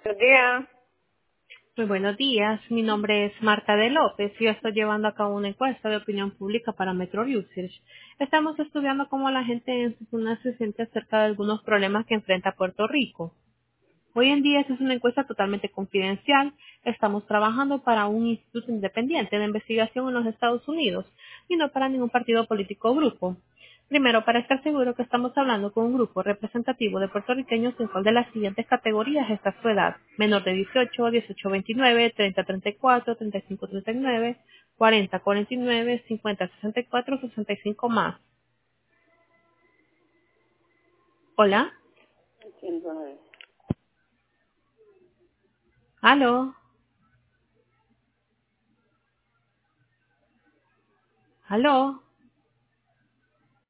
Buenos días. Muy buenos días, mi nombre es Marta de López y yo estoy llevando a cabo una encuesta de opinión pública para Metro Research. Estamos estudiando cómo la gente en su zona se siente acerca de algunos problemas que enfrenta Puerto Rico. Hoy en día esta es una encuesta totalmente confidencial. Estamos trabajando para un instituto independiente de investigación en los Estados Unidos y no para ningún partido político o grupo. Primero, para estar seguro que estamos hablando con un grupo representativo de puertorriqueños en cuál de las siguientes categorías está su edad: menor de 18, 18-29, 30-34, 35-39, 40-49, 50-64, 65 más. Hola, 109. aló, aló.